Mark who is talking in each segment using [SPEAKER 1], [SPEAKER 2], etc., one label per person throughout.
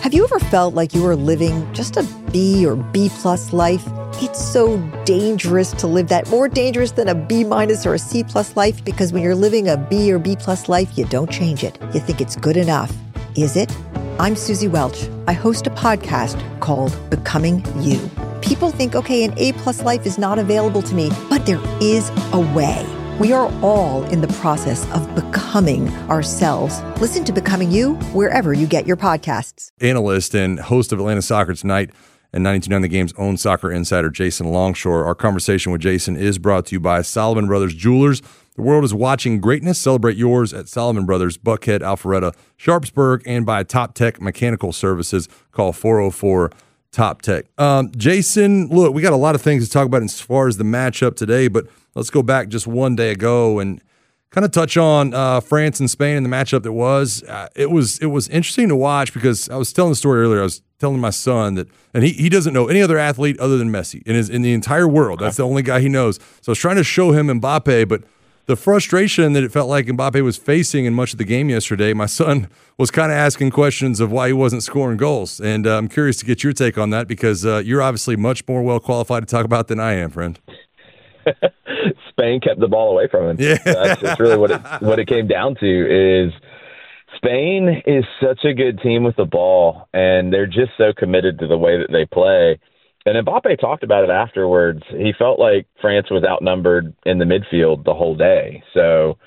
[SPEAKER 1] Have you ever felt like you were living just a B or B plus life? It's so dangerous to live that, more dangerous than a B minus or a C plus life, because when you're living a B or B plus life, you don't change it. You think it's good enough. Is it? I'm Susie Welch. I host a podcast called Becoming You. People think, okay, an A plus life is not available to me, but there is a way. We are all in the process of becoming ourselves. Listen to Becoming You wherever you get your podcasts.
[SPEAKER 2] Analyst and host of Atlanta Soccer Tonight and 92.9 The Game's own soccer insider, Jason Longshore. Our conversation with Jason is brought to you by Solomon Brothers Jewelers. The world is watching greatness. Celebrate yours at Solomon Brothers, Buckhead, Alpharetta, Sharpsburg, and by Top Tech Mechanical Services. Call 404 Top Tech. Jason, look, we got a lot of things to talk about as far as the matchup today, but let's go back just one day ago and kind of touch on France and Spain and the matchup that was. It was interesting to watch because I was telling the story earlier. I was telling my son that, and he doesn't know any other athlete other than Messi in the entire world. That's the only guy he knows. So I was trying to show him Mbappe, but the frustration that it felt like Mbappe was facing in much of the game yesterday, my son was kind of asking questions of why he wasn't scoring goals. And I'm curious to get your take on that because you're obviously much more well-qualified to talk about than I am, friend.
[SPEAKER 3] Spain kept the ball away from him.
[SPEAKER 2] Yeah.
[SPEAKER 3] That's really what it came down to is Spain is such a good team with the ball, and they're just so committed to the way that they play. And Mbappe talked about it afterwards. He felt like France was outnumbered in the midfield the whole day. So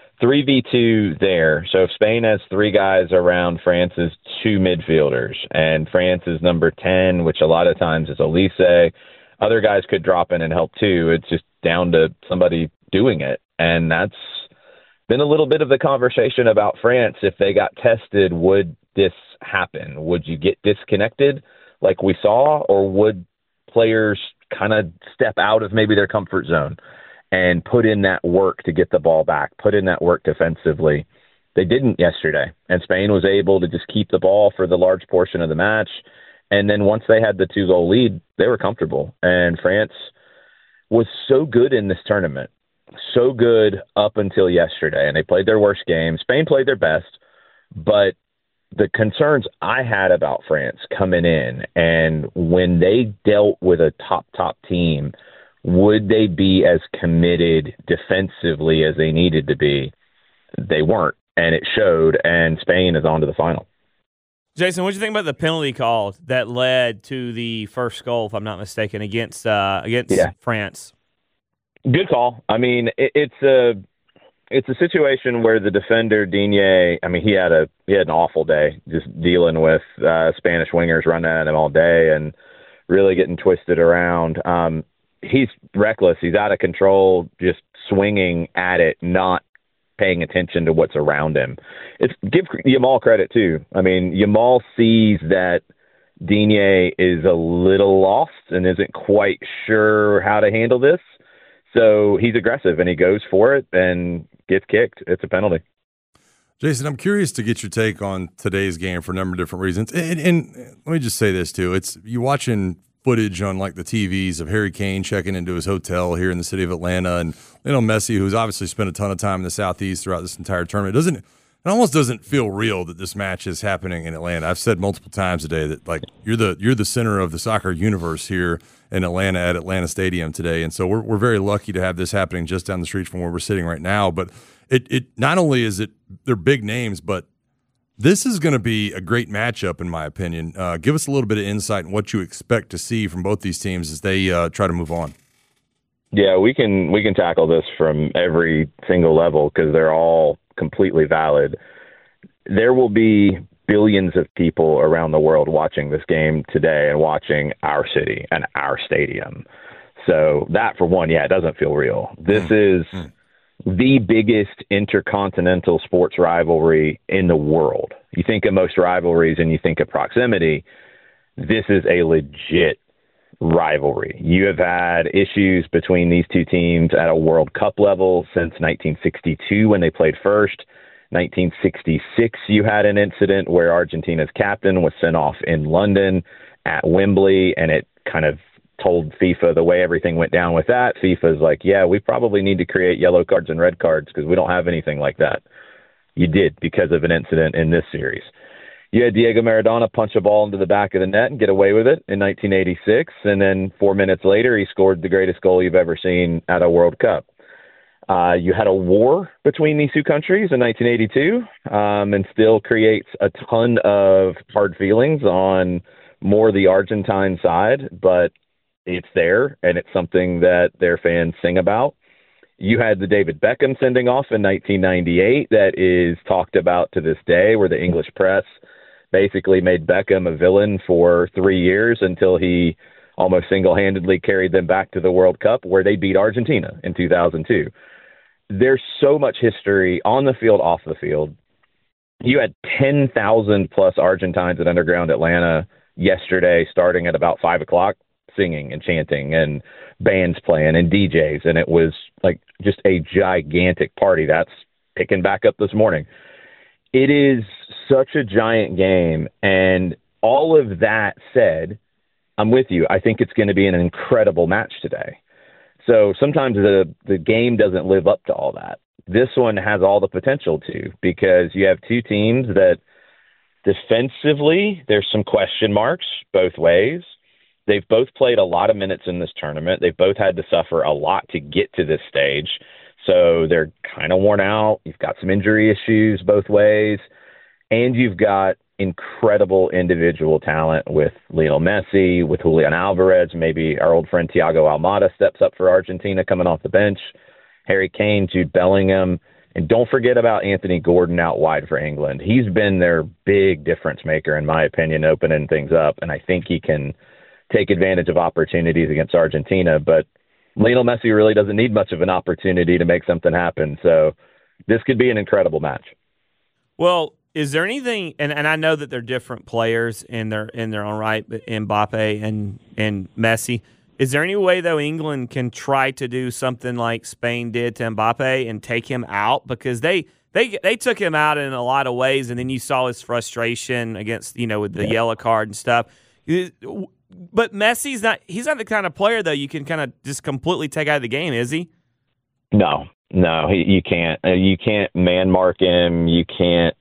[SPEAKER 3] 3v2 there. So if Spain has three guys around France's two midfielders, and France is number 10, which a lot of times is Olise, other guys could drop in and help too. It's just down to somebody doing it. And that's been a little bit of the conversation about France. If they got tested, would this happen? Would you get disconnected like we saw, or would players kind of step out of maybe their comfort zone and put in that work to get the ball back, put in that work defensively? They didn't yesterday, and Spain was able to just keep the ball for the large portion of the match. And then once they had the 2-goal lead, they were comfortable. And France was so good in this tournament, so good up until yesterday, and they played their worst game. Spain played their best, but the concerns I had about France coming in, and when they dealt with a top team, would they be as committed defensively as they needed to be? They weren't, and it showed, and Spain is on to the final.
[SPEAKER 4] Jason, what do you think about the penalty call that led to the first goal, if I'm not mistaken, against France?
[SPEAKER 3] Good call. I mean, it's a situation where the defender Digne, I mean, he had an awful day just dealing with Spanish wingers running at him all day and really getting twisted around. He's reckless. He's out of control, just swinging at it, not paying attention to what's around him. Give Yamal credit too. I mean, Yamal sees that Digne is a little lost and isn't quite sure how to handle this. So he's aggressive and he goes for it and gets kicked. It's a penalty.
[SPEAKER 2] Jason, I'm curious to get your take on today's game for a number of different reasons. And let me just say this too. It's you watching footage on like the TVs of Harry Kane checking into his hotel here in the city of Atlanta, and Messi, who's obviously spent a ton of time in the Southeast throughout this entire tournament. It almost doesn't feel real that this match is happening in Atlanta. I've said multiple times today that like you're the center of the soccer universe here in Atlanta at Atlanta Stadium today, and so we're very lucky to have this happening just down the street from where we're sitting right now. But it not only is they're big names, but this is going to be a great matchup, in my opinion. Give us a little bit of insight on what you expect to see from both these teams as they try to move on.
[SPEAKER 3] Yeah, we can tackle this from every single level because they're all completely valid. There will be billions of people around the world watching this game today and watching our city and our stadium. So that, for one, it doesn't feel real. This is the biggest intercontinental sports rivalry in the world. You think of most rivalries and you think of proximity. This is a legit rivalry. You have had issues between these two teams at a World Cup level since 1962 when they played first. 1966, you had an incident where Argentina's captain was sent off in London at Wembley, and it kind of told FIFA the way everything went down with that. FIFA's like, yeah, we probably need to create yellow cards and red cards because we don't have anything like that. You did because of an incident in this series. You had Diego Maradona punch a ball into the back of the net and get away with it in 1986, and then 4 minutes later, he scored the greatest goal you've ever seen at a World Cup. You had a war between these two countries in 1982, and still creates a ton of hard feelings on more the Argentine side, but it's there, and it's something that their fans sing about. You had the David Beckham sending off in 1998 that is talked about to this day, where the English press basically made Beckham a villain for 3 years until he almost single-handedly carried them back to the World Cup, where they beat Argentina in 2002. There's so much history on the field, off the field. You had 10,000 plus Argentines at Underground Atlanta yesterday, starting at about 5 o'clock, singing and chanting and bands playing and DJs. And it was like just a gigantic party. That's picking back up this morning. It is such a giant game. And all of that said, I'm with you. I think it's going to be an incredible match today. So sometimes the game doesn't live up to all that. This one has all the potential to, because you have two teams that defensively, there's some question marks both ways. They've both played a lot of minutes in this tournament. They've both had to suffer a lot to get to this stage. So they're kind of worn out. You've got some injury issues both ways. And you've got incredible individual talent with Lionel Messi, with Julian Alvarez. Maybe our old friend Thiago Almada steps up for Argentina coming off the bench. Harry Kane, Jude Bellingham. And don't forget about Anthony Gordon out wide for England. He's been their big difference maker, in my opinion, opening things up. And I think he can take advantage of opportunities against Argentina. But Lionel Messi really doesn't need much of an opportunity to make something happen. So this could be an incredible match.
[SPEAKER 4] Well, is there anything, and I know that they're different players in their own right, Mbappe and Messi. Is there any way, though, England can try to do something like Spain did to Mbappe and take him out? Because they took him out in a lot of ways, and then you saw his frustration against, with the yellow card and stuff. But Messi's he's not the kind of player, though, you can kind of just completely take out of the game, is he?
[SPEAKER 3] No, you can't. You can't man mark him. You can't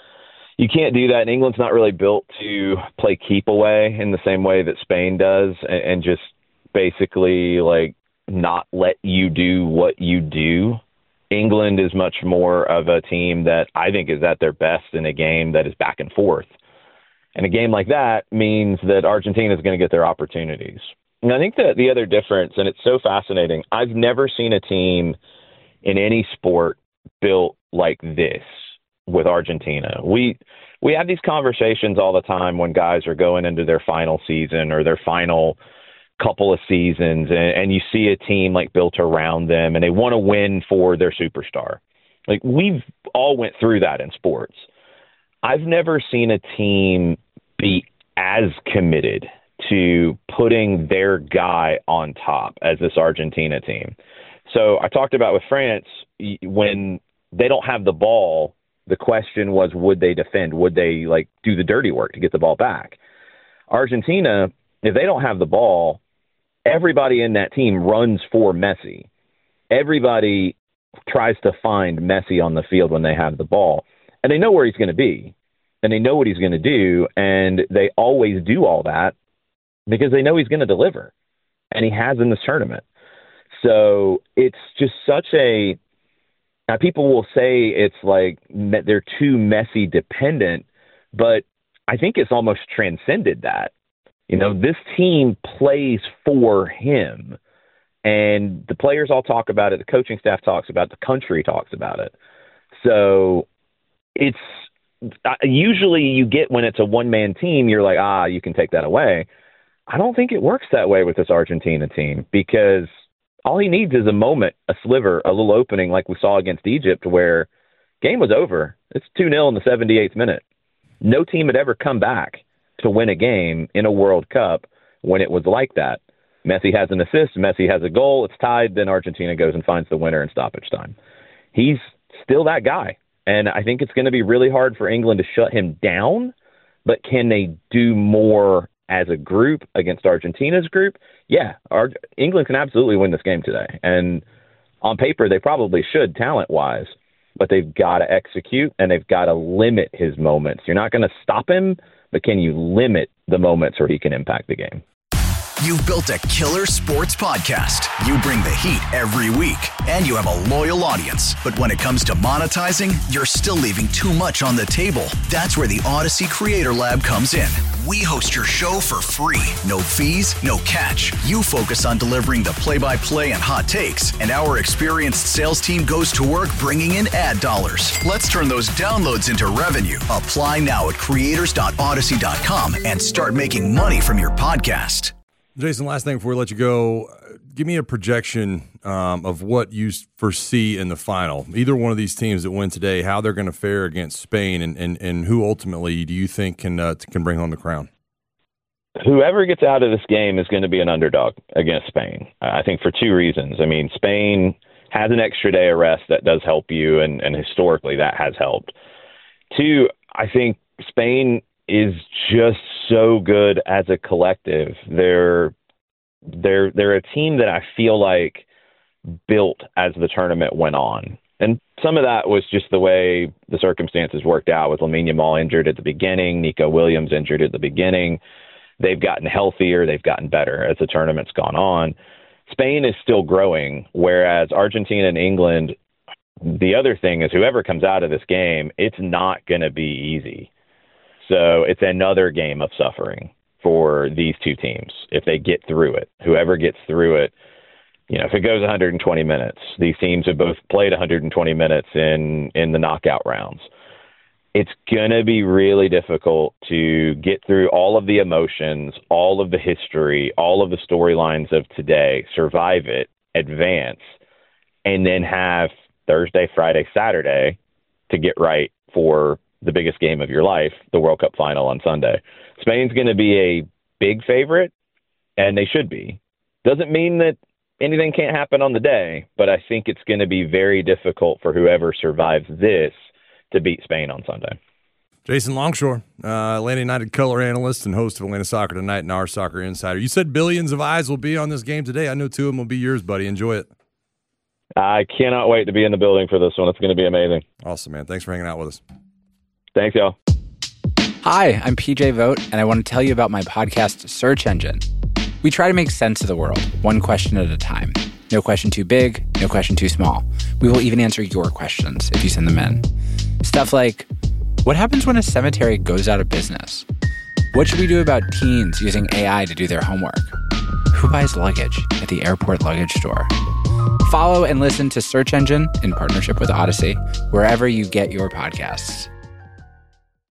[SPEAKER 3] do that. And England's not really built to play keep away in the same way that Spain does, and just basically like not let you do what you do. England is much more of a team that I think is at their best in a game that is back and forth. And a game like that means that Argentina is going to get their opportunities. And I think that the other difference, and it's so fascinating, I've never seen a team in any sport built like this with Argentina. We have these conversations all the time when guys are going into their final season or their final couple of seasons, and you see a team like built around them and they want to win for their superstar. Like, we've all went through that in sports. I've never seen a team be as committed to putting their guy on top as this Argentina team. So I talked about with France, when they don't have the ball, the question was, would they defend? Would they do the dirty work to get the ball back? Argentina, if they don't have the ball, everybody in that team runs for Messi. Everybody tries to find Messi on the field when they have the ball. And they know where he's going to be. And they know what he's going to do. And they always do all that because they know he's going to deliver. And he has in this tournament. So it's just such a... Now, people will say it's like they're too Messi dependent, but I think it's almost transcended that. This team plays for him, and the players all talk about it. The coaching staff talks about it. The country talks about it. So it's usually you get when it's a one-man team, you're like, you can take that away. I don't think it works that way with this Argentina team, because all he needs is a moment, a sliver, a little opening like we saw against Egypt where game was over. It's 2-0 in the 78th minute. No team had ever come back to win a game in a World Cup when it was like that. Messi has an assist, Messi has a goal, it's tied, then Argentina goes and finds the winner in stoppage time. He's still that guy. And I think it's going to be really hard for England to shut him down, but can they do more as a group against Argentina's group? Yeah, England can absolutely win this game today. And on paper, they probably should talent-wise. but they've got to execute and they've got to limit his moments. You're not going to stop him, but can you limit the moments where he can impact the game?
[SPEAKER 5] You've built a killer sports podcast. You bring the heat every week, and you have a loyal audience. But when it comes to monetizing, you're still leaving too much on the table. That's where the Odyssey Creator Lab comes in. We host your show for free. No fees, no catch. You focus on delivering the play-by-play and hot takes, and our experienced sales team goes to work bringing in ad dollars. Let's turn those downloads into revenue. Apply now at creators.odyssey.com and start making money from your podcast.
[SPEAKER 2] Jason, last thing before we let you go, give me a projection of what you foresee in the final. Either one of these teams that win today, how they're going to fare against Spain, and who ultimately do you think can bring home the crown?
[SPEAKER 3] Whoever gets out of this game is going to be an underdog against Spain. I think for two reasons. I mean, Spain has an extra day of rest that does help you, and historically that has helped. Two, I think Spain is just so good as a collective. They're a team that I feel like built as the tournament went on. And some of that was just the way the circumstances worked out, with Lamine Yamal injured at the beginning, Nico Williams injured at the beginning. They've gotten healthier, they've gotten better as the tournament's gone on. Spain is still growing, whereas Argentina and England, the other thing is whoever comes out of this game, it's not going to be easy. So it's another game of suffering for these two teams if they get through it. Whoever gets through it, if it goes 120 minutes, these teams have both played 120 minutes in the knockout rounds. It's going to be really difficult to get through all of the emotions, all of the history, all of the storylines of today, survive it, advance, and then have Thursday, Friday, Saturday to get right for the biggest game of your life, the World Cup final on Sunday. Spain's going to be a big favorite, and they should be. Doesn't mean that anything can't happen on the day, but I think it's going to be very difficult for whoever survives this to beat Spain on Sunday.
[SPEAKER 2] Jason Longshore, Atlanta United color analyst and host of Atlanta Soccer Tonight and Our Soccer Insider. You said billions of eyes will be on this game today. I know two of them will be yours, buddy. Enjoy it.
[SPEAKER 3] I cannot wait to be in the building for this one. It's going to be amazing.
[SPEAKER 2] Awesome, man. Thanks for hanging out with us.
[SPEAKER 3] Thanks, y'all.
[SPEAKER 6] Hi, I'm PJ Vogt, and I want to tell you about my podcast, Search Engine. We try to make sense of the world, one question at a time. No question too big, no question too small. We will even answer your questions if you send them in. Stuff like, what happens when a cemetery goes out of business? What should we do about teens using AI to do their homework? Who buys luggage at the airport luggage store? Follow and listen to Search Engine in partnership with Odyssey, wherever you get your podcasts.